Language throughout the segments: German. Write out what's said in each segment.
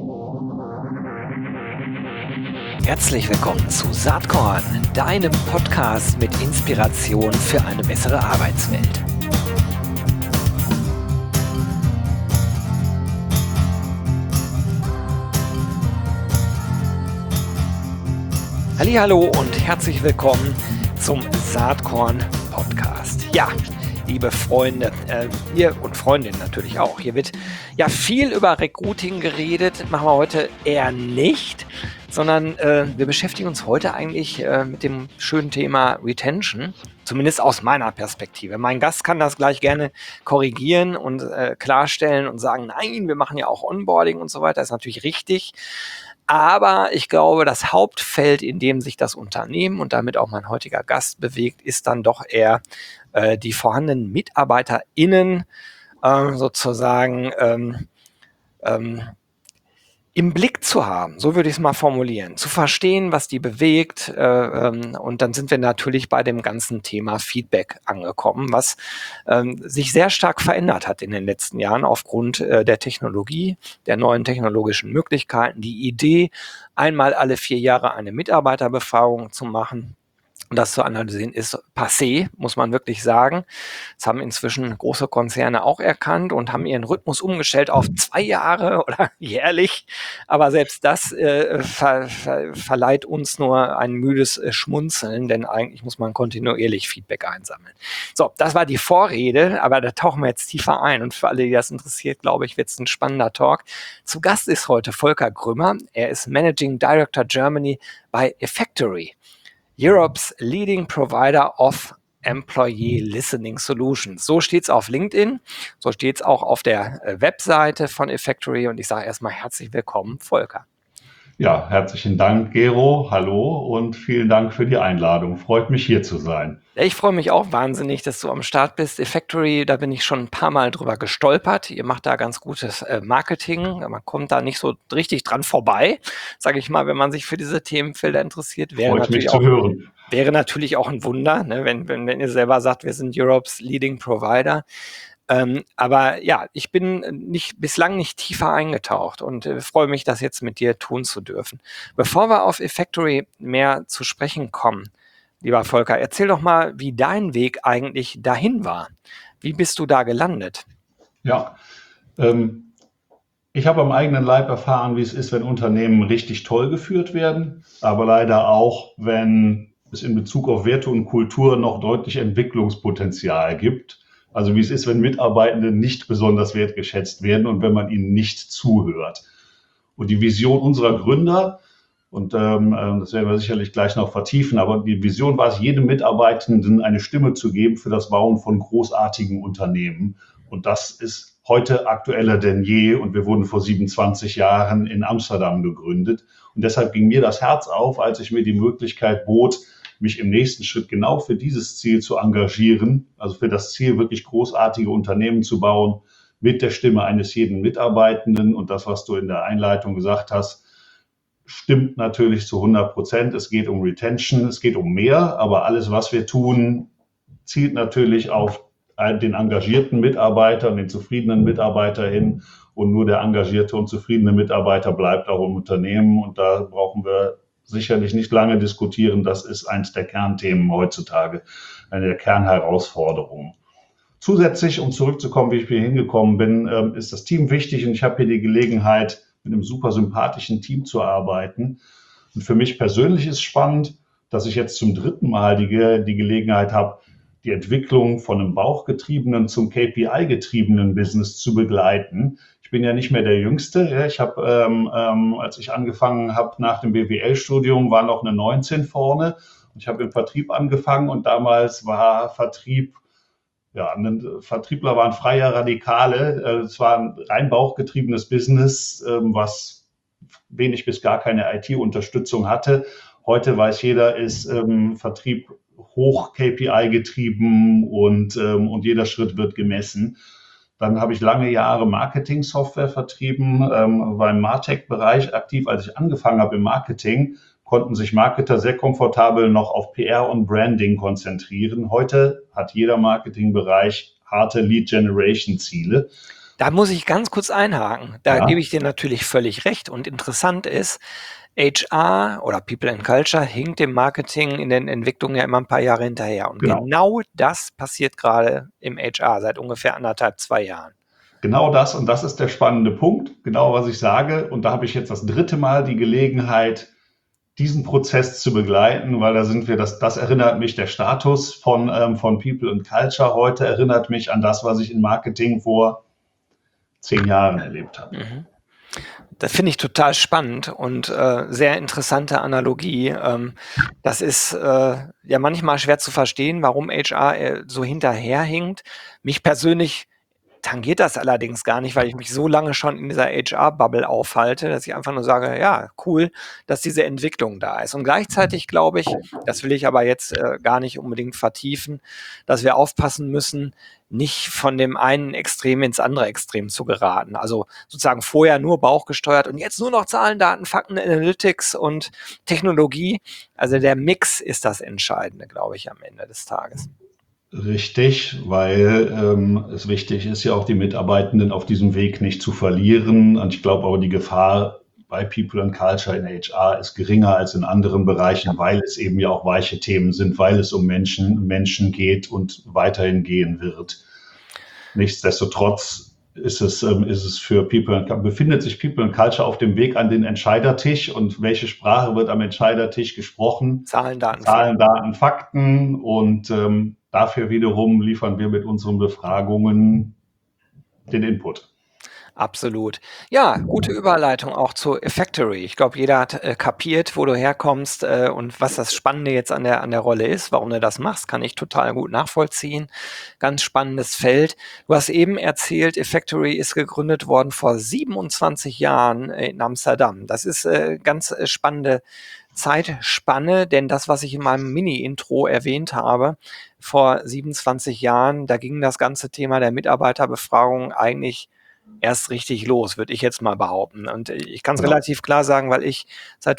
Herzlich willkommen zu Saatkorn, deinem Podcast mit Inspiration für eine bessere Arbeitswelt. Hallihallo und herzlich willkommen zum Saatkorn Podcast. Ja, liebe Freunde, ihr und Freundinnen natürlich auch. Hier wird ja viel über Recruiting geredet, machen wir heute eher nicht, sondern wir beschäftigen uns heute eigentlich mit dem schönen Thema Retention, zumindest aus meiner Perspektive. Mein Gast kann das gleich gerne korrigieren und klarstellen und sagen, nein, wir machen ja auch Onboarding und so weiter, das ist natürlich richtig. Aber ich glaube, das Hauptfeld, in dem sich das Unternehmen und damit auch mein heutiger Gast bewegt, ist dann doch eher die vorhandenen MitarbeiterInnen sozusagen im Blick zu haben, so würde ich es mal formulieren, zu verstehen, was die bewegt, und dann sind wir natürlich bei dem ganzen Thema Feedback angekommen, was sich sehr stark verändert hat in den letzten Jahren aufgrund der Technologie, der neuen technologischen Möglichkeiten, die Idee, einmal alle 4 Jahre eine Mitarbeiterbefragung zu machen. Und das zu analysieren ist passé, muss man wirklich sagen. Das haben inzwischen große Konzerne auch erkannt und haben ihren Rhythmus umgestellt auf 2 Jahre oder jährlich. Aber selbst das verleiht uns nur ein müdes Schmunzeln, denn eigentlich muss man kontinuierlich Feedback einsammeln. So, das war die Vorrede, aber da tauchen wir jetzt tiefer ein. Und für alle, die das interessiert, glaube ich, wird es ein spannender Talk. Zu Gast ist heute Volker Grümmer. Er ist Managing Director Germany bei Effectory, Europe's leading provider of Employee Listening Solutions. So steht es auf LinkedIn, so steht es auch auf der Webseite von Effectory und ich sage erstmal herzlich willkommen, Volker. Ja, herzlichen Dank, Gero. Hallo und vielen Dank für die Einladung. Freut mich, hier zu sein. Ich freue mich auch wahnsinnig, dass du am Start bist. Effectory, da bin ich schon ein paar Mal drüber gestolpert. Ihr macht da ganz gutes Marketing. Man kommt da nicht so richtig dran vorbei, sage ich mal, wenn man sich für diese Themenfelder interessiert. Freut mich zu hören. Wäre natürlich auch ein Wunder, ne, wenn ihr selber sagt, wir sind Europe's leading provider. Aber ja, ich bin bislang nicht tiefer eingetaucht und freue mich, das jetzt mit dir tun zu dürfen. Bevor wir auf Effectory mehr zu sprechen kommen, lieber Volker, erzähl doch mal, wie dein Weg eigentlich dahin war. Wie bist du da gelandet? Ja, ich habe am eigenen Leib erfahren, wie es ist, wenn Unternehmen richtig toll geführt werden, aber leider auch, wenn es in Bezug auf Werte und Kultur noch deutlich Entwicklungspotenzial gibt. Also wie es ist, wenn Mitarbeitende nicht besonders wertgeschätzt werden und wenn man ihnen nicht zuhört. Und die Vision unserer Gründer, und das werden wir sicherlich gleich noch vertiefen, aber die Vision war es, jedem Mitarbeitenden eine Stimme zu geben für das Bauen von großartigen Unternehmen. Und das ist heute aktueller denn je. Und wir wurden vor 27 Jahren in Amsterdam gegründet. Und deshalb ging mir das Herz auf, als ich mir die Möglichkeit bot, mich im nächsten Schritt genau für dieses Ziel zu engagieren, also für das Ziel, wirklich großartige Unternehmen zu bauen, mit der Stimme eines jeden Mitarbeitenden. Und das, was du in der Einleitung gesagt hast, stimmt natürlich zu 100%. Es geht um Retention, es geht um mehr, aber alles, was wir tun, zielt natürlich auf den engagierten Mitarbeiter und den zufriedenen Mitarbeiter hin. Und nur der engagierte und zufriedene Mitarbeiter bleibt auch im Unternehmen. Und da brauchen wir sicherlich nicht lange diskutieren. Das ist eins der Kernthemen heutzutage, eine der Kernherausforderungen. Zusätzlich, um zurückzukommen, wie ich hier hingekommen bin, ist das Team wichtig und ich habe hier die Gelegenheit, mit einem super sympathischen Team zu arbeiten. Und für mich persönlich ist spannend, dass ich jetzt zum 3. Mal die Gelegenheit habe, die Entwicklung von einem bauchgetriebenen zum KPI-getriebenen Business zu begleiten. Ich bin ja nicht mehr der Jüngste. Ja, ich habe, als ich angefangen habe nach dem BWL-Studium, war noch eine 19 vorne. Ich habe im Vertrieb angefangen und damals war Vertrieb, Vertriebler waren freie Radikale. Es war ein rein bauchgetriebenes Business, was wenig bis gar keine IT-Unterstützung hatte. Heute weiß jeder, ist Vertrieb hoch KPI getrieben und jeder Schritt wird gemessen. Dann habe ich lange Jahre Marketing-Software vertrieben, war im MarTech-Bereich aktiv. Als ich angefangen habe im Marketing, konnten sich Marketer sehr komfortabel noch auf PR und Branding konzentrieren. Heute hat jeder Marketingbereich harte Lead-Generation-Ziele. Da muss ich ganz kurz einhaken. Da Ja, gebe ich dir natürlich völlig recht. Und interessant ist, HR oder People and Culture hinkt dem Marketing in den Entwicklungen ja immer ein paar Jahre hinterher. Und genau. genau das passiert gerade im HR seit ungefähr 1,5, 2 Jahren. Genau das, und das ist der spannende Punkt, genau was ich sage. Und da habe ich jetzt das dritte Mal die Gelegenheit, diesen Prozess zu begleiten, weil da sind wir, das erinnert mich, der Status von People and Culture heute erinnert mich an das, was ich in Marketing vor 10 Jahren erlebt habe. Mhm. Das finde ich total spannend und sehr interessante Analogie. Das ist ja manchmal schwer zu verstehen, warum HR so hinterherhinkt. Mich persönlich tangiert das allerdings gar nicht, weil ich mich so lange schon in dieser HR-Bubble aufhalte, dass ich einfach nur sage, ja, cool, dass diese Entwicklung da ist. Und gleichzeitig glaube ich, das will ich aber jetzt gar nicht unbedingt vertiefen, dass wir aufpassen müssen, nicht von dem einen Extrem ins andere Extrem zu geraten. Also sozusagen vorher nur bauchgesteuert und jetzt nur noch Zahlen, Daten, Fakten, Analytics und Technologie. Also der Mix ist das Entscheidende, glaube ich, am Ende des Tages. Richtig, weil es wichtig ist, ja auch die Mitarbeitenden auf diesem Weg nicht zu verlieren. Und ich glaube aber, die Gefahr bei People and Culture in HR ist geringer als in anderen Bereichen, weil es eben ja auch weiche Themen sind, weil es um Menschen geht und weiterhin gehen wird. Nichtsdestotrotz ist es für befindet sich People and Culture auf dem Weg an den Entscheidertisch, und welche Sprache wird am Entscheidertisch gesprochen? Zahlen, Daten, Zahlen, Fakten. Daten, Fakten, und dafür wiederum liefern wir mit unseren Befragungen den Input. Absolut. Ja, gute Überleitung auch zu Effectory. Ich glaube, jeder hat kapiert, wo du herkommst und was das Spannende jetzt an der Rolle ist, warum du das machst, kann ich total gut nachvollziehen. Ganz spannendes Feld. Du hast eben erzählt, Effectory ist gegründet worden vor 27 Jahren in Amsterdam. Das ist ganz spannende Zeitspanne, denn das, was ich in meinem Mini-Intro erwähnt habe, vor 27 Jahren, da ging das ganze Thema der Mitarbeiterbefragung eigentlich erst richtig los, würde ich jetzt mal behaupten. Und ich kann es Genau. relativ klar sagen, weil ich seit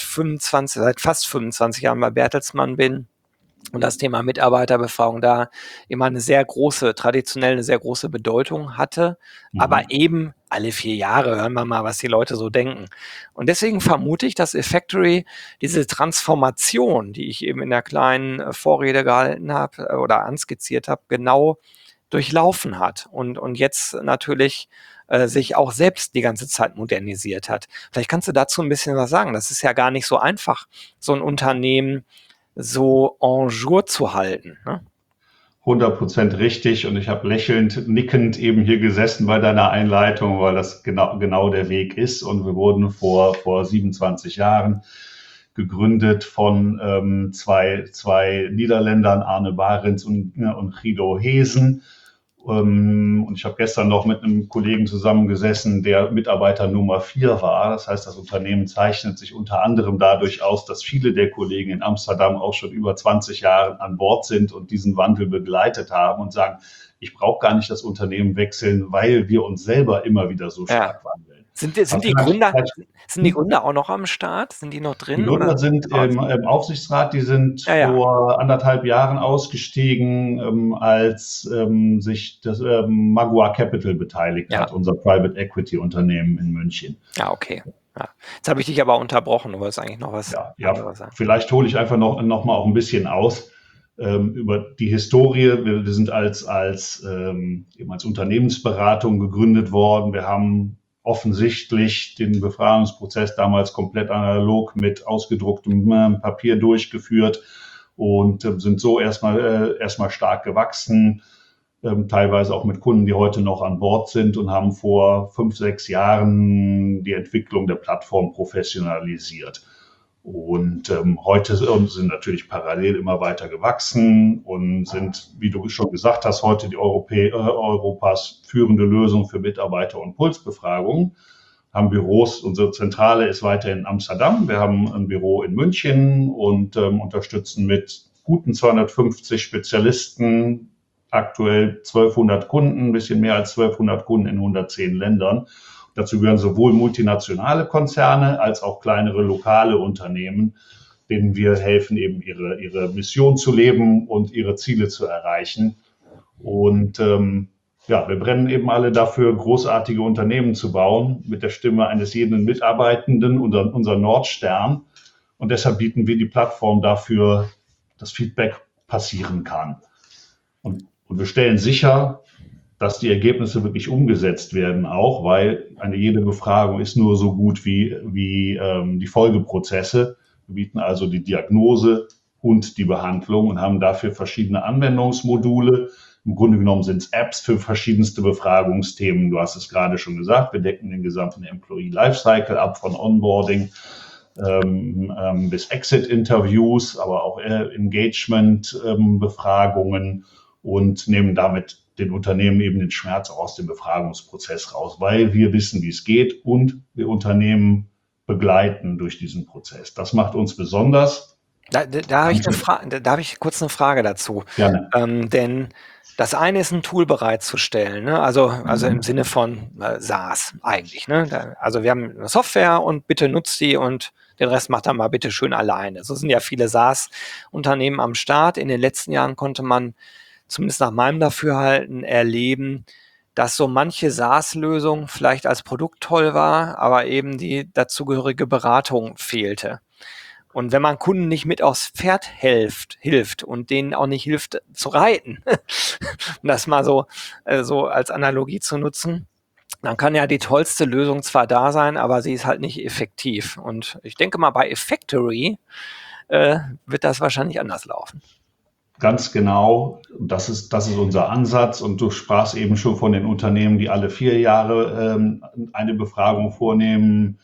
fast 25 Jahren bei Bertelsmann bin und das Thema Mitarbeiterbefragung da immer traditionell eine sehr große Bedeutung hatte. Aber eben alle 4 Jahre hören wir mal, was die Leute so denken. Und deswegen vermute ich, dass Effectory diese Transformation, die ich eben in der kleinen Vorrede gehalten habe oder anskizziert habe, genau durchlaufen hat und jetzt natürlich sich auch selbst die ganze Zeit modernisiert hat. Vielleicht kannst du dazu ein bisschen was sagen. Das ist ja gar nicht so einfach, so ein Unternehmen so en jour zu halten. Ne? 100% richtig, und ich habe lächelnd, nickend eben hier gesessen bei deiner Einleitung, weil das genau der Weg ist, und wir wurden vor 27 Jahren gegründet von zwei Niederländern, Arne Barends und Guido Hesen. Und ich habe gestern noch mit einem Kollegen zusammengesessen, der Mitarbeiter Nummer 4 war. Das heißt, das Unternehmen zeichnet sich unter anderem dadurch aus, dass viele der Kollegen in Amsterdam auch schon über 20 Jahre an Bord sind und diesen Wandel begleitet haben und sagen, ich brauche gar nicht das Unternehmen wechseln, weil wir uns selber immer wieder so stark wandeln. Sind die Gründer auch noch am Start? Sind die noch drin? Die Gründer Oder? sind im Aufsichtsrat, die sind Ja. vor 1,5 Jahren ausgestiegen, als sich das Magua Capital beteiligt hat, unser Private Equity Unternehmen in München. Ja, okay. Ja. Jetzt habe ich dich aber unterbrochen, du wolltest eigentlich noch was anderes sagen. Vielleicht hole ich einfach noch mal auch ein bisschen aus über die Historie. Wir sind als Unternehmensberatung gegründet worden. Wir haben offensichtlich den Befragungsprozess damals komplett analog mit ausgedrucktem Papier durchgeführt und sind so erstmal stark gewachsen, teilweise auch mit Kunden, die heute noch an Bord sind, und haben vor 5, 6 Jahren die Entwicklung der Plattform professionalisiert. Und heute sind natürlich parallel immer weiter gewachsen und sind, wie du schon gesagt hast, heute die Europas führende Lösung für Mitarbeiter- und Pulsbefragungen. Haben Büros, unsere Zentrale ist weiterhin in Amsterdam. Wir haben ein Büro in München und unterstützen mit guten 250 Spezialisten aktuell 1200 Kunden, ein bisschen mehr als 1200 Kunden in 110 Ländern. Dazu gehören sowohl multinationale Konzerne als auch kleinere lokale Unternehmen, denen wir helfen, eben ihre Mission zu leben und ihre Ziele zu erreichen. Und Ja, wir brennen eben alle dafür, großartige Unternehmen zu bauen, mit der Stimme eines jeden Mitarbeitenden, unser Nordstern. Und deshalb bieten wir die Plattform dafür, dass Feedback passieren kann. Und wir stellen sicher, dass die Ergebnisse wirklich umgesetzt werden auch, weil jede Befragung ist nur so gut wie die Folgeprozesse. Wir bieten also die Diagnose und die Behandlung und haben dafür verschiedene Anwendungsmodule. Im Grunde genommen sind es Apps für verschiedenste Befragungsthemen. Du hast es gerade schon gesagt, wir decken den gesamten Employee Lifecycle ab, von Onboarding bis Exit-Interviews, aber auch Engagement-Befragungen und nehmen damit den Unternehmen eben den Schmerz aus dem Befragungsprozess raus, weil wir wissen, wie es geht und wir Unternehmen begleiten durch diesen Prozess. Das macht uns besonders. Da habe ich kurz eine Frage dazu. Gerne. Denn das eine ist, ein Tool bereitzustellen, ne? Also im Sinne von SaaS eigentlich. Ne? Also wir haben eine Software und bitte nutzt die und den Rest macht dann mal bitte schön alleine. So sind ja viele SaaS-Unternehmen am Start. In den letzten Jahren konnte man zumindest nach meinem Dafürhalten erleben, dass so manche SaaS-Lösung vielleicht als Produkt toll war, aber eben die dazugehörige Beratung fehlte. Und wenn man Kunden nicht mit aufs Pferd hilft und denen auch nicht hilft zu reiten, um das mal so als Analogie zu nutzen, dann kann ja die tollste Lösung zwar da sein, aber sie ist halt nicht effektiv. Und ich denke mal, bei Effectory wird das wahrscheinlich anders laufen. Ganz genau, das ist unser Ansatz. Und du sprachst eben schon von den Unternehmen, die alle 4 Jahre eine Befragung vornehmen.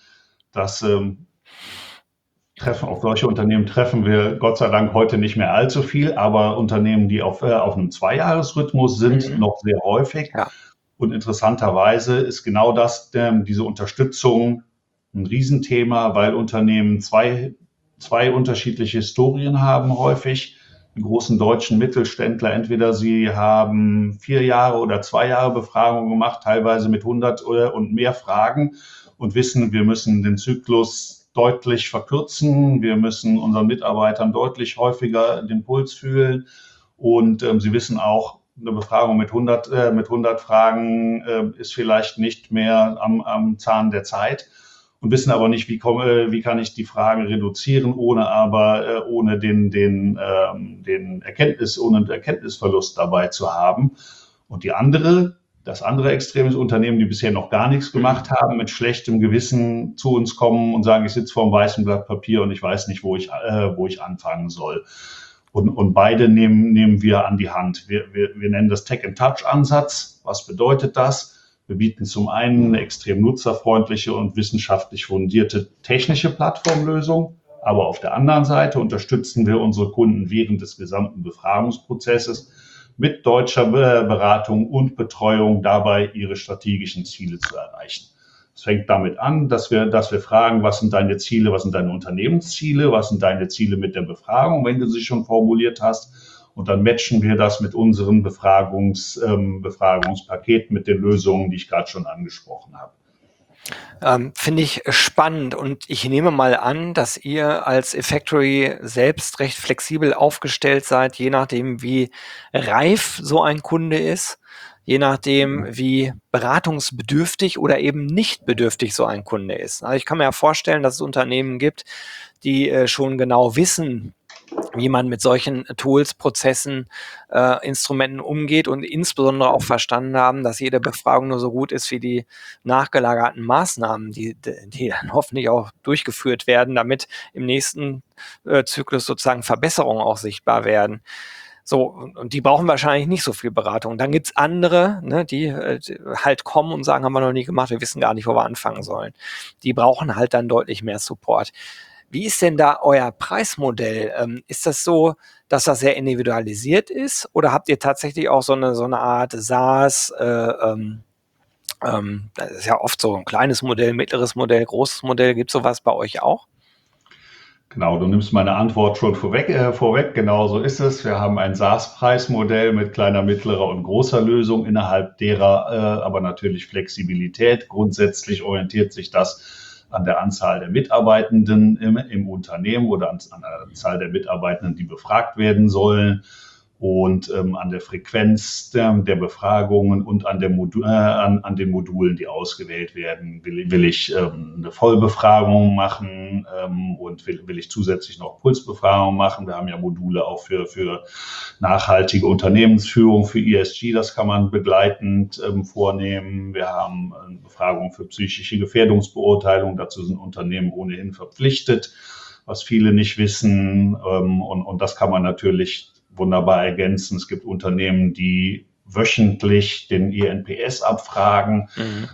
Auf solche Unternehmen treffen wir Gott sei Dank heute nicht mehr allzu viel, aber Unternehmen, die auf einem 2-Jahres-Rhythmus sind, noch sehr häufig. Ja. Und interessanterweise ist genau das, diese Unterstützung, ein Riesenthema, weil Unternehmen zwei unterschiedliche Historien haben häufig. Die großen deutschen Mittelständler, entweder sie haben 4 Jahre oder 2 Jahre Befragung gemacht, teilweise mit 100 und mehr Fragen und wissen, wir müssen den Zyklus deutlich verkürzen, wir müssen unseren Mitarbeitern deutlich häufiger den Puls fühlen und sie wissen auch, eine Befragung mit 100 Fragen ist vielleicht nicht mehr am Zahn der Zeit. Und wissen aber nicht, wie kann ich die Fragen reduzieren, ohne den Erkenntnisverlust dabei zu haben. Und das andere Extrem ist Unternehmen, die bisher noch gar nichts gemacht haben, mit schlechtem Gewissen zu uns kommen und sagen, ich sitze vor einem weißen Blatt Papier und ich weiß nicht, wo ich anfangen soll. Und beide nehmen wir an die Hand. Wir nennen das Tech-and-Touch-Ansatz. Was bedeutet das? Wir bieten zum einen eine extrem nutzerfreundliche und wissenschaftlich fundierte technische Plattformlösung, aber auf der anderen Seite unterstützen wir unsere Kunden während des gesamten Befragungsprozesses mit deutscher Beratung und Betreuung dabei, ihre strategischen Ziele zu erreichen. Es fängt damit an, dass wir fragen, was sind deine Ziele, was sind deine Unternehmensziele, was sind deine Ziele mit der Befragung, wenn du sie schon formuliert hast. Und dann matchen wir das mit unseren Befragungspaket, mit den Lösungen, die ich gerade schon angesprochen habe. Finde ich spannend und ich nehme mal an, dass ihr als Effectory selbst recht flexibel aufgestellt seid, je nachdem, wie reif so ein Kunde ist, je nachdem, wie beratungsbedürftig oder eben nicht bedürftig so ein Kunde ist. Also ich kann mir ja vorstellen, dass es Unternehmen gibt, die schon genau wissen, wie man mit solchen Tools, Prozessen, Instrumenten umgeht und insbesondere auch verstanden haben, dass jede Befragung nur so gut ist wie die nachgelagerten Maßnahmen, die dann hoffentlich auch durchgeführt werden, damit im nächsten Zyklus sozusagen Verbesserungen auch sichtbar werden. So, und die brauchen wahrscheinlich nicht so viel Beratung. Dann gibt's andere, ne, die halt kommen und sagen, haben wir noch nie gemacht, wir wissen gar nicht, wo wir anfangen sollen. Die brauchen halt dann deutlich mehr Support. Wie ist denn da euer Preismodell? Ist das so, dass das sehr individualisiert ist? Oder habt ihr tatsächlich auch so eine Art SaaS? Das ist ja oft so ein kleines Modell, mittleres Modell, großes Modell. Gibt es sowas bei euch auch? Genau, du nimmst meine Antwort schon vorweg. Genau so ist es. Wir haben ein SaaS-Preismodell mit kleiner, mittlerer und großer Lösung, innerhalb derer aber natürlich Flexibilität. Grundsätzlich orientiert sich das an der Anzahl der Mitarbeitenden im Unternehmen oder an der Zahl der Mitarbeitenden, die befragt werden sollen. und an der Frequenz der Befragungen und an den Modulen, die ausgewählt werden. Will ich eine Vollbefragung machen und will ich zusätzlich noch Pulsbefragung machen? Wir haben ja Module auch für nachhaltige Unternehmensführung, für ESG, das kann man begleitend vornehmen. Wir haben eine Befragung für psychische Gefährdungsbeurteilung, dazu sind Unternehmen ohnehin verpflichtet, was viele nicht wissen, und das kann man natürlich wunderbar ergänzen. Es gibt Unternehmen, die wöchentlich den INPS abfragen.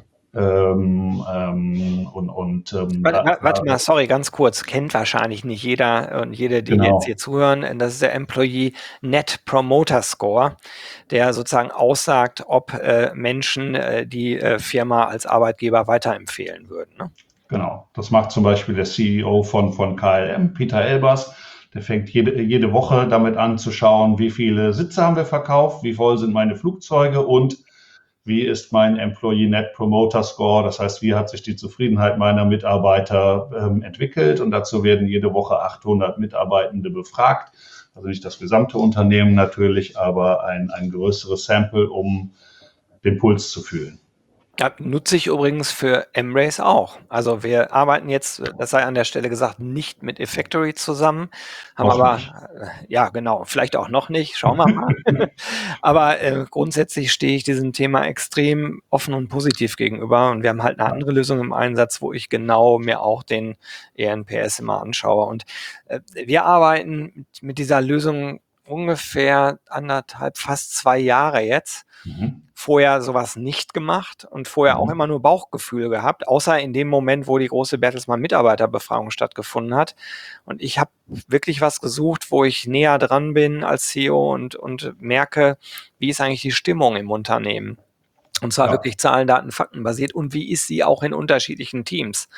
Warte mal, sorry, ganz kurz. Kennt wahrscheinlich nicht jeder und jede, die jetzt hier zuhören. Das ist der Employee Net Promoter Score, der sozusagen aussagt, ob Menschen die Firma als Arbeitgeber weiterempfehlen würden. Ne? Genau, das macht zum Beispiel der CEO von KLM, Peter Elbers. Der fängt jede Woche damit an zu schauen, wie viele Sitze haben wir verkauft, wie voll sind meine Flugzeuge und wie ist mein Employee Net Promoter Score, das heißt, wie hat sich die Zufriedenheit meiner Mitarbeiter entwickelt, und dazu werden jede Woche 800 Mitarbeitende befragt, also nicht das gesamte Unternehmen natürlich, aber ein größeres Sample, um den Puls zu fühlen. Ja, nutze ich übrigens für M-Race auch. Also wir arbeiten jetzt, das sei an der Stelle gesagt, nicht mit Effectory zusammen, haben aber, ja genau, vielleicht auch noch nicht, schauen wir mal. Aber grundsätzlich stehe ich diesem Thema extrem offen und positiv gegenüber, und wir haben halt eine andere Lösung im Einsatz, wo ich genau mir auch den ENPS immer anschaue. Und wir arbeiten mit dieser Lösung ungefähr 1,5, fast 2 Jahre jetzt. Vorher sowas nicht gemacht und vorher auch immer nur Bauchgefühl gehabt, außer in dem Moment, wo die große Bertelsmann Mitarbeiterbefragung stattgefunden hat. Und ich habe wirklich was gesucht, wo ich näher dran bin als CEO und merke, wie ist eigentlich die Stimmung im Unternehmen. Und zwar wirklich Zahlen, Daten, Fakten basiert, und wie ist sie auch in unterschiedlichen Teams,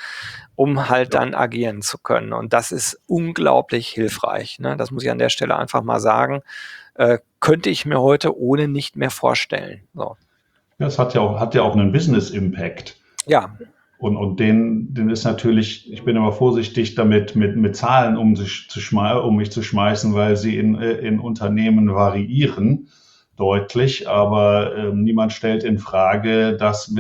um halt dann agieren zu können. Und das ist unglaublich hilfreich. Ne? Das muss ich an der Stelle einfach mal sagen. Könnte ich mir heute ohne nicht mehr vorstellen. So. Ja, es hat ja auch einen Business-Impact. Ja. Und den ist natürlich, ich bin immer vorsichtig damit, mit Zahlen um mich zu schmeißen, weil sie in Unternehmen variieren deutlich, aber niemand stellt in Frage, dass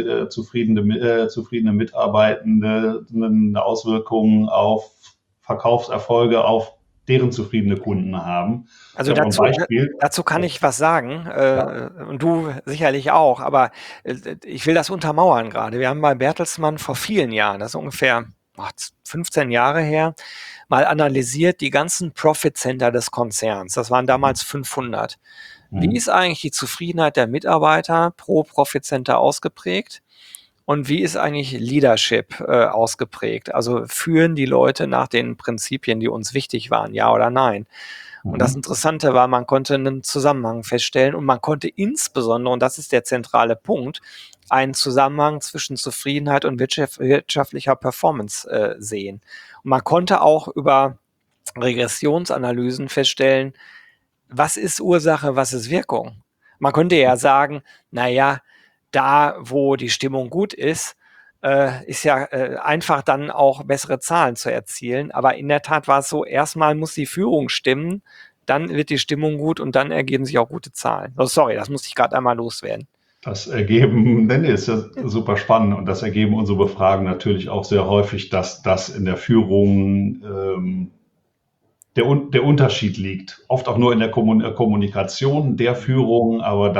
zufriedene Mitarbeitende eine Auswirkung auf Verkaufserfolge, auf deren zufriedene Kunden haben. Also dazu kann ich was sagen, und du sicherlich auch, aber ich will das untermauern gerade. Wir haben bei Bertelsmann vor vielen Jahren, das ist ungefähr 15 Jahre her, mal analysiert die ganzen Profit Center des Konzerns. Das waren damals 500. Wie ist eigentlich die Zufriedenheit der Mitarbeiter pro Profit Center ausgeprägt? Und wie ist eigentlich Leadership ausgeprägt? Also führen die Leute nach den Prinzipien, die uns wichtig waren, ja oder nein? Und das Interessante war, man konnte einen Zusammenhang feststellen, und man konnte insbesondere, und das ist der zentrale Punkt, einen Zusammenhang zwischen Zufriedenheit und wirtschaftlicher Performance sehen. Und man konnte auch über Regressionsanalysen feststellen, was ist Ursache, was ist Wirkung? Man könnte ja sagen, naja, da, wo die Stimmung gut ist ja einfach dann auch bessere Zahlen zu erzielen. Aber in der Tat war es so, erstmal muss die Führung stimmen, dann wird die Stimmung gut und dann ergeben sich auch gute Zahlen. Oh, sorry, das musste ich gerade einmal loswerden. Das ist ja super spannend, und das ergeben unsere Befragungen natürlich auch sehr häufig, dass das in der Führung der Unterschied liegt. Oft auch nur in der Kommunikation der Führung, aber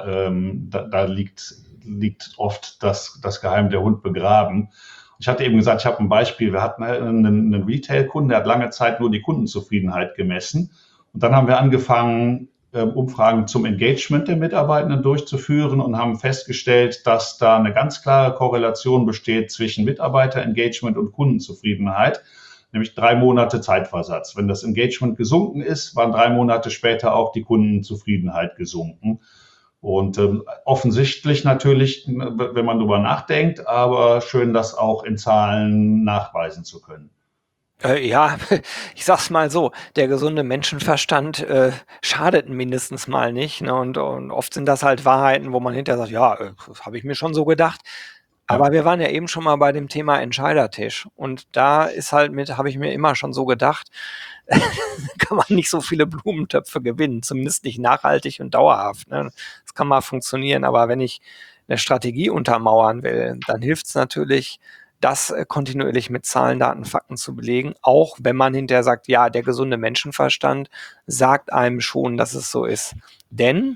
da liegt oft das Geheim der Hund begraben. Ich hatte eben gesagt, ich habe ein Beispiel. Wir hatten einen Retail-Kunden, der hat lange Zeit nur die Kundenzufriedenheit gemessen. Und dann haben wir angefangen, Umfragen zum Engagement der Mitarbeitenden durchzuführen und haben festgestellt, dass da eine ganz klare Korrelation besteht zwischen Mitarbeiterengagement und Kundenzufriedenheit, nämlich 3 Monate Zeitversatz. Wenn das Engagement gesunken ist, waren 3 Monate später auch die Kundenzufriedenheit gesunken. Und offensichtlich natürlich, wenn man drüber nachdenkt, aber schön, das auch in Zahlen nachweisen zu können. Ja, ich sag's mal so, der gesunde Menschenverstand schadet mindestens mal nicht. Ne? Und oft sind das halt Wahrheiten, wo man hinterher sagt, ja, habe ich mir schon so gedacht. Aber wir waren ja eben schon mal bei dem Thema Entscheidertisch. Und da ist halt habe ich mir immer schon so gedacht, kann man nicht so viele Blumentöpfe gewinnen, zumindest nicht nachhaltig und dauerhaft. Ne? Das kann mal funktionieren, aber wenn ich eine Strategie untermauern will, dann hilft es natürlich, das kontinuierlich mit Zahlen, Daten, Fakten zu belegen, auch wenn man hinterher sagt, ja, der gesunde Menschenverstand sagt einem schon, dass es so ist. Denn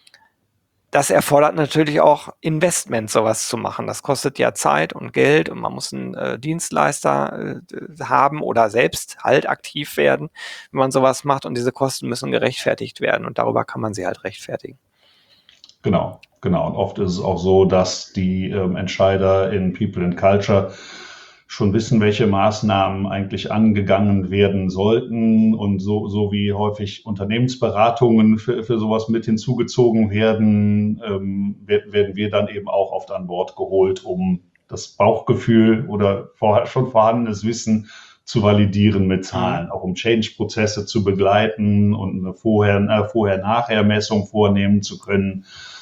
das erfordert natürlich auch Investment, sowas zu machen. Das kostet ja Zeit und Geld und man muss einen Dienstleister haben oder selbst halt aktiv werden, wenn man sowas macht. Und diese Kosten müssen gerechtfertigt werden und darüber kann man sie halt rechtfertigen. Genau. Und oft ist es auch so, dass die Entscheider in People and Culture schon wissen, welche Maßnahmen eigentlich angegangen werden sollten und so wie häufig Unternehmensberatungen für sowas mit hinzugezogen werden, werden wir dann eben auch oft an Bord geholt, um das Bauchgefühl oder schon vorhandenes Wissen zu validieren mit Zahlen, auch um Change-Prozesse zu begleiten und eine Vorher-Nachher-Messung vornehmen zu können.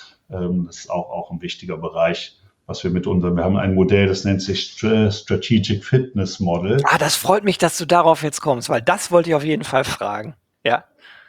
Das ist auch ein wichtiger Bereich, was wir wir haben ein Modell, das nennt sich Strategic Fitness Model. Das freut mich, dass du darauf jetzt kommst, weil das wollte ich auf jeden Fall fragen. Ja.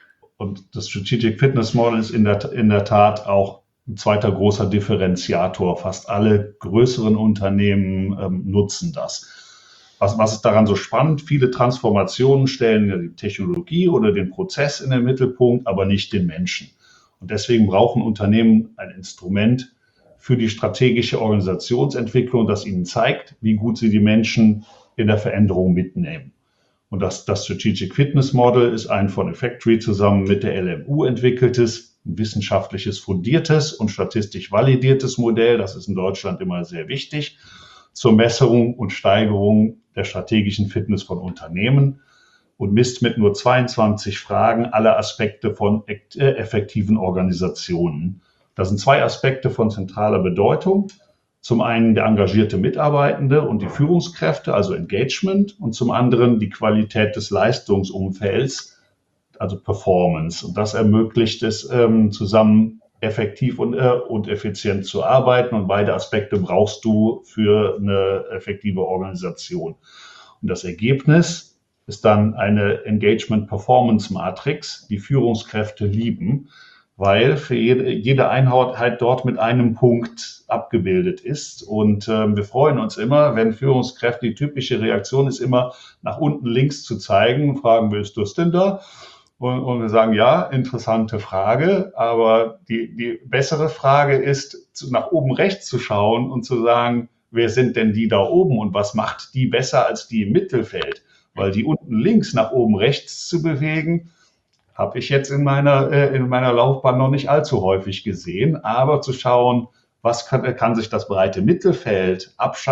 Und das Strategic Fitness Model ist in der Tat auch ein zweiter großer Differenziator. Fast alle größeren Unternehmen nutzen das. Was ist daran so spannend? Viele Transformationen stellen ja die Technologie oder den Prozess in den Mittelpunkt, aber nicht den Menschen. Und deswegen brauchen Unternehmen ein Instrument für die strategische Organisationsentwicklung, das ihnen zeigt, wie gut sie die Menschen in der Veränderung mitnehmen. Und das Strategic Fitness Model ist ein von Effectory zusammen mit der LMU entwickeltes, wissenschaftliches fundiertes und statistisch validiertes Modell. Das ist in Deutschland immer sehr wichtig zur Messung und Steigerung der strategischen Fitness von Unternehmen und misst mit nur 22 Fragen alle Aspekte von effektiven Organisationen. Das sind 2 Aspekte von zentraler Bedeutung. Zum einen der engagierte Mitarbeitende und die Führungskräfte, also Engagement, und zum anderen die Qualität des Leistungsumfelds, also Performance. Und das ermöglicht es, zusammen effektiv und effizient zu arbeiten. Und beide Aspekte brauchst du für eine effektive Organisation. Und das Ergebnis ist dann eine Engagement-Performance-Matrix, die Führungskräfte lieben, weil für jede Einheit dort mit einem Punkt abgebildet ist. Und wir freuen uns immer, wenn Führungskräfte, die typische Reaktion ist immer, nach unten links zu zeigen, fragen, willst du es denn da? Und wir sagen, ja, interessante Frage, aber die bessere Frage ist, nach oben rechts zu schauen und zu sagen, wer sind denn die da oben und was macht die besser als die im Mittelfeld? Weil die unten links nach oben rechts zu bewegen, habe ich jetzt in meiner Laufbahn noch nicht allzu häufig gesehen. Aber zu schauen, was kann sich das breite Mittelfeld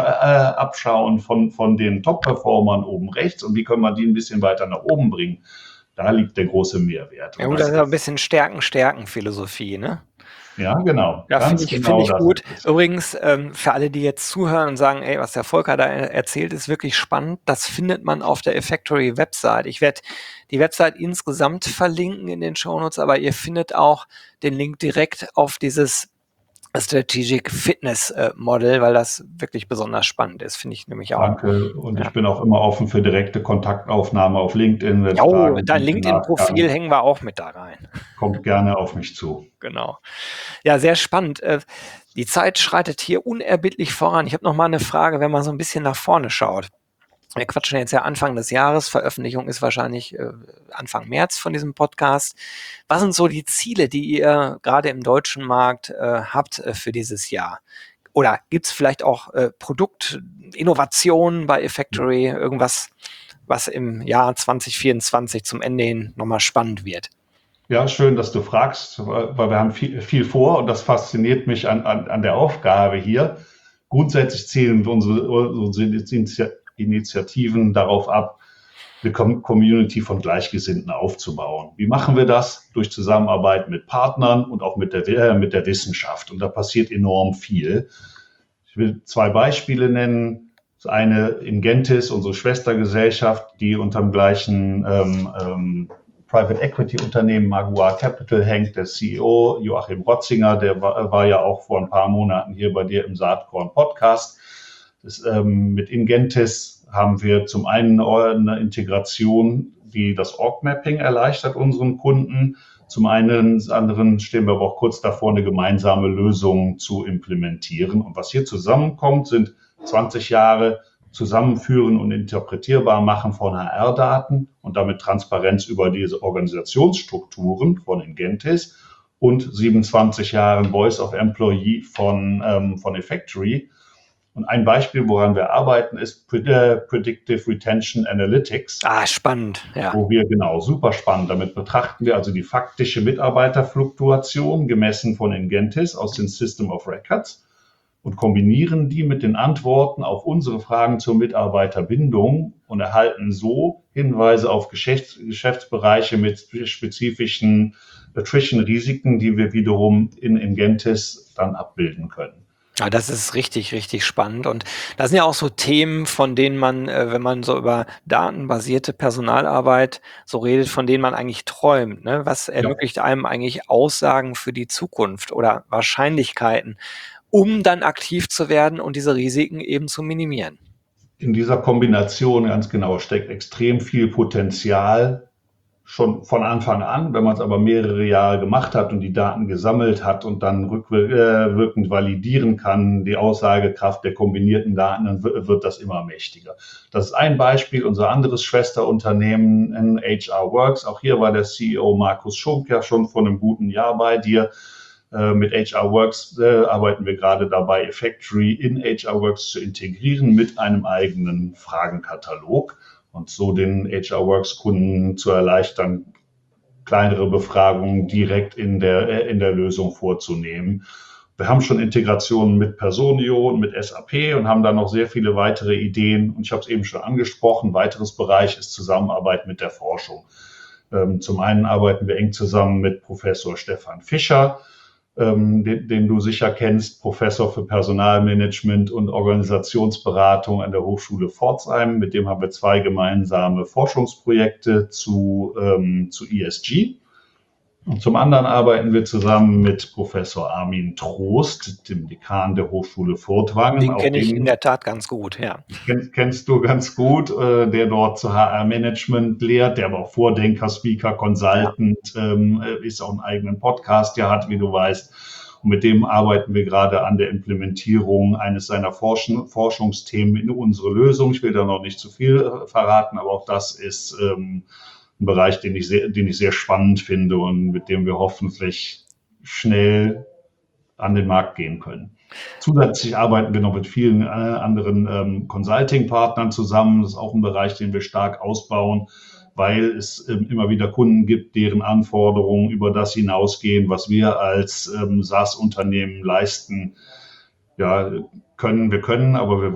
abschauen von den Top-Performern oben rechts und wie können wir die ein bisschen weiter nach oben bringen? Da liegt der große Mehrwert. Ja gut, das ist ein bisschen Stärken-Philosophie, ne? Ja, genau. Ja, finde ich gut. Übrigens, für alle, die jetzt zuhören und sagen, ey, was der Volker da erzählt, ist wirklich spannend. Das findet man auf der Effectory-Website. Ich werde die Website insgesamt verlinken in den Shownotes, aber ihr findet auch den Link direkt auf dieses Strategic Fitness Model, weil das wirklich besonders spannend ist, finde ich nämlich auch. Danke. Und ich bin auch immer offen für direkte Kontaktaufnahme auf LinkedIn. Ja, dein LinkedIn-Profil hängen wir auch mit da rein. Kommt gerne auf mich zu. Genau. Ja, sehr spannend. Die Zeit schreitet hier unerbittlich voran. Ich habe noch mal eine Frage, wenn man so ein bisschen nach vorne schaut. Wir quatschen jetzt ja Anfang des Jahres. Veröffentlichung ist wahrscheinlich Anfang März von diesem Podcast. Was sind so die Ziele, die ihr gerade im deutschen Markt habt für dieses Jahr? Oder gibt es vielleicht auch Produktinnovationen bei Effectory, irgendwas, was im Jahr 2024 zum Ende hin nochmal spannend wird? Ja, schön, dass du fragst, weil wir haben viel vor und das fasziniert mich an der Aufgabe hier. Grundsätzlich zielen unsere Initiativen darauf ab, eine Community von Gleichgesinnten aufzubauen. Wie machen wir das? Durch Zusammenarbeit mit Partnern und auch mit der Wissenschaft. Und da passiert enorm viel. Ich will 2 Beispiele nennen. Das eine Ingentis, unsere Schwestergesellschaft, die unter dem gleichen Private Equity Unternehmen Magua Capital hängt. Der CEO Joachim Rotzinger, der war ja auch vor ein paar Monaten hier bei dir im Saatkorn Podcast. Mit Ingentis haben wir zum einen eine Integration, die das Org-Mapping erleichtert unseren Kunden. Zum anderen stehen wir aber auch kurz davor, eine gemeinsame Lösung zu implementieren. Und was hier zusammenkommt, sind 20 Jahre Zusammenführen und interpretierbar machen von HR-Daten und damit Transparenz über diese Organisationsstrukturen von Ingentis und 27 Jahren Voice of Employee von Effectory. Und ein Beispiel, woran wir arbeiten, ist Predictive Retention Analytics. Spannend, ja. Wo wir super spannend, damit betrachten wir also die faktische Mitarbeiterfluktuation gemessen von Ingentis aus den System of Records und kombinieren die mit den Antworten auf unsere Fragen zur Mitarbeiterbindung und erhalten so Hinweise auf Geschäftsbereiche mit spezifischen Attrition-Risiken, die wir wiederum in Ingentis dann abbilden können. Ja, das ist richtig, richtig spannend. Und das sind ja auch so Themen, von denen man, wenn man so über datenbasierte Personalarbeit so redet, von denen man eigentlich träumt, ne? Was ermöglicht einem eigentlich Aussagen für die Zukunft oder Wahrscheinlichkeiten, um dann aktiv zu werden und diese Risiken eben zu minimieren? In dieser Kombination ganz genau steckt extrem viel Potenzial schon von Anfang an. Wenn man es aber mehrere Jahre gemacht hat und die Daten gesammelt hat und dann rückwirkend validieren kann, die Aussagekraft der kombinierten Daten, dann wird das immer mächtiger. Das ist ein Beispiel. Unser anderes Schwesterunternehmen in HR Works. Auch hier war der CEO Markus Schunk ja schon vor einem guten Jahr bei dir. Mit HR Works arbeiten wir gerade dabei, Effectory in HR Works zu integrieren mit einem eigenen Fragenkatalog und so den HR Works Kunden zu erleichtern, kleinere Befragungen direkt in der Lösung vorzunehmen. Wir haben schon Integrationen mit Personio und mit SAP und haben da noch sehr viele weitere Ideen. Und ich habe es eben schon angesprochen, ein weiteres Bereich ist Zusammenarbeit mit der Forschung. Zum einen arbeiten wir eng zusammen mit Professor Stefan Fischer, den du sicher kennst, Professor für Personalmanagement und Organisationsberatung an der Hochschule Pforzheim. Mit dem haben wir 2 gemeinsame Forschungsprojekte zu ESG. Und zum anderen arbeiten wir zusammen mit Professor Armin Trost, dem Dekan der Hochschule Furtwangen. Den kenne ich in der Tat ganz gut, ja. Kennst du ganz gut, der dort zu HR-Management lehrt, der aber auch Vordenker, Speaker, Consultant ist, auch einen eigenen Podcast hat, wie du weißt. Und mit dem arbeiten wir gerade an der Implementierung eines seiner Forschungsthemen in unsere Lösung. Ich will da noch nicht zu viel verraten, aber auch das ist ein Bereich, den ich sehr spannend finde und mit dem wir hoffentlich schnell an den Markt gehen können. Zusätzlich arbeiten wir noch mit vielen anderen Consulting-Partnern zusammen. Das ist auch ein Bereich, den wir stark ausbauen, weil es immer wieder Kunden gibt, deren Anforderungen über das hinausgehen, was wir als SaaS-Unternehmen leisten. Ja, wir können, aber wir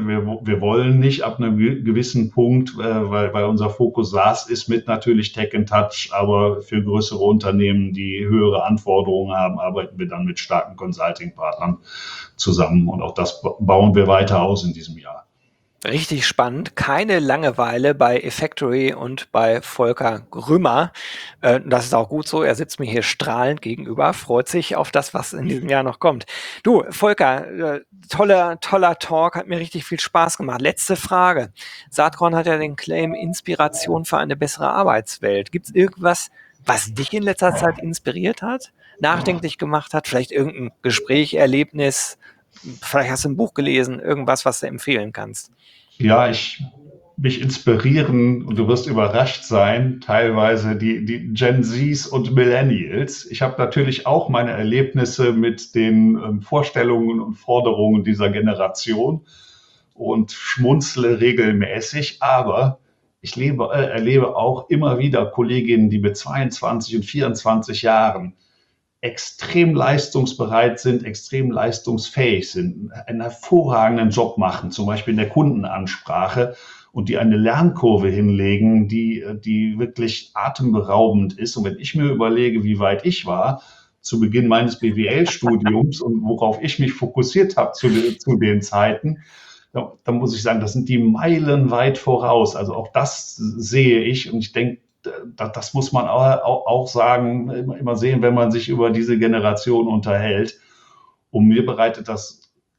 wollen nicht ab einem gewissen Punkt, weil unser Fokus SaaS ist mit natürlich Tech and Touch, aber für größere Unternehmen, die höhere Anforderungen haben, arbeiten wir dann mit starken Consulting-Partnern zusammen und auch das bauen wir weiter aus in diesem Jahr. Richtig spannend. Keine Langeweile bei Effectory und bei Volker Grümmer. Das ist auch gut so. Er sitzt mir hier strahlend gegenüber, freut sich auf das, was in diesem Jahr noch kommt. Du, Volker, toller Talk, hat mir richtig viel Spaß gemacht. Letzte Frage. Saatkorn hat ja den Claim Inspiration für eine bessere Arbeitswelt. Gibt es irgendwas, was dich in letzter Zeit inspiriert hat, nachdenklich gemacht hat? Vielleicht irgendein Gespräch, Erlebnis? Vielleicht hast du ein Buch gelesen, irgendwas, was du empfehlen kannst. Ja, mich inspirieren, und du wirst überrascht sein, teilweise die Gen Zs und Millennials. Ich habe natürlich auch meine Erlebnisse mit den Vorstellungen und Forderungen dieser Generation und schmunzle regelmäßig, aber ich erlebe auch immer wieder Kolleginnen, die mit 22 und 24 Jahren extrem leistungsbereit sind, extrem leistungsfähig sind, einen hervorragenden Job machen, zum Beispiel in der Kundenansprache, und die eine Lernkurve hinlegen, die wirklich atemberaubend ist. Und wenn ich mir überlege, wie weit ich war zu Beginn meines BWL-Studiums und worauf ich mich fokussiert habe zu den Zeiten, dann muss ich sagen, das sind die meilenweit voraus. Also auch das sehe ich, und ich denke, das muss man auch sagen, immer sehen, wenn man sich über diese Generation unterhält. Und mir bereitet das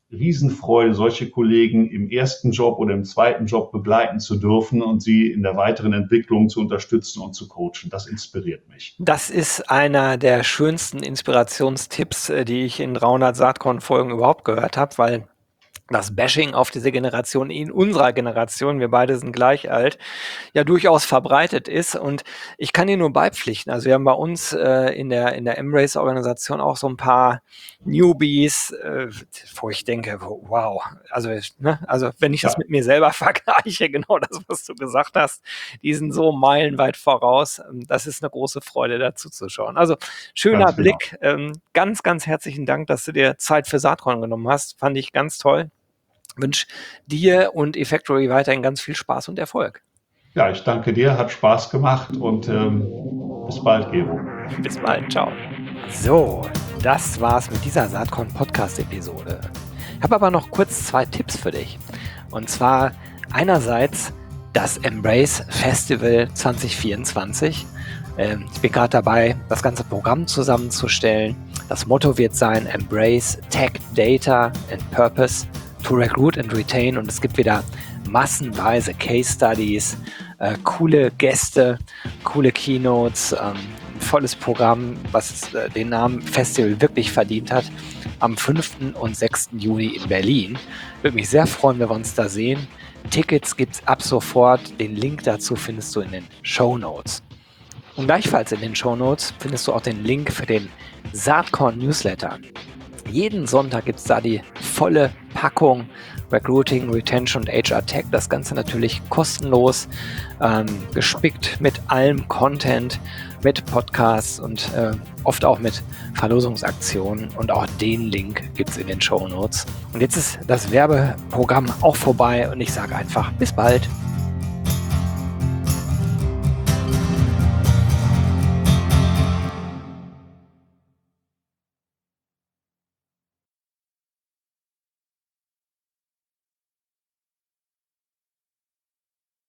Riesenfreude, solche Kollegen im ersten Job oder im zweiten Job begleiten zu dürfen und sie in der weiteren Entwicklung zu unterstützen und zu coachen. Das inspiriert mich. Das ist einer der schönsten Inspirationstipps, die ich in 300 Saatkorn-Folgen überhaupt gehört habe, weil das Bashing auf diese Generation in unserer Generation, wir beide sind gleich alt, ja durchaus verbreitet ist. Und ich kann dir nur beipflichten. Also wir haben bei uns in der Embrace-Organisation auch so ein paar Newbies, wo ich denke, wow, also wenn ich das mit mir selber vergleiche, genau das, was du gesagt hast, die sind so meilenweit voraus. Das ist eine große Freude, dazu zu schauen. Also schöner Ganz genau. Blick. Ganz, ganz herzlichen Dank, dass du dir Zeit für Saatkorn genommen hast. Fand ich ganz toll. Wünsche dir und eFactory weiterhin ganz viel Spaß und Erfolg. Ja, ich danke dir, hat Spaß gemacht und bis bald, Gero. Bis bald, ciao. So, das war's mit dieser Saatkorn-Podcast-Episode. Ich habe aber noch kurz 2 Tipps für dich. Und zwar einerseits das Embrace Festival 2024. Ich bin gerade dabei, das ganze Programm zusammenzustellen. Das Motto wird sein: Embrace Tech, Data and Purpose to Recruit and Retain. Und es gibt wieder massenweise Case Studies, coole Gäste, coole Keynotes, ein volles Programm, was den Namen Festival wirklich verdient hat, am 5. und 6. Juni in Berlin. Würde mich sehr freuen, wenn wir uns da sehen. Tickets gibt's ab sofort. Den Link dazu findest du in den Shownotes. Und gleichfalls in den Shownotes findest du auch den Link für den Saatkorn Newsletter. Jeden Sonntag gibt es da die volle Packung Recruiting, Retention und HR Tech. Das Ganze natürlich kostenlos, gespickt mit allem Content, mit Podcasts und oft auch mit Verlosungsaktionen. Und auch den Link gibt es in den Shownotes. Und jetzt ist das Werbeprogramm auch vorbei und ich sage einfach bis bald.